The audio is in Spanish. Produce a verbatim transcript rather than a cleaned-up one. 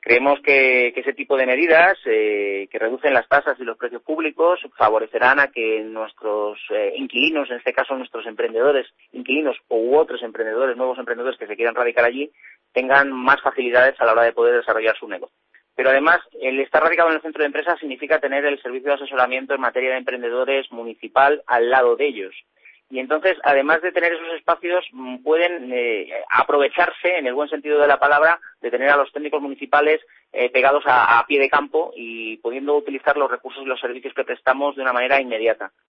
Creemos que, que ese tipo de medidas eh, que reducen las tasas y los precios públicos favorecerán a que nuestros eh, inquilinos, en este caso nuestros emprendedores, inquilinos u otros emprendedores, nuevos emprendedores que se quieran radicar allí, tengan más facilidades a la hora de poder desarrollar su negocio. Pero además, el estar radicado en el centro de empresas significa tener el servicio de asesoramiento en materia de emprendedores municipal al lado de ellos. Y entonces, además de tener esos espacios, pueden eh, aprovecharse, en el buen sentido de la palabra, de tener a los técnicos municipales eh, pegados a, a pie de campo y pudiendo utilizar los recursos y los servicios que prestamos de una manera inmediata.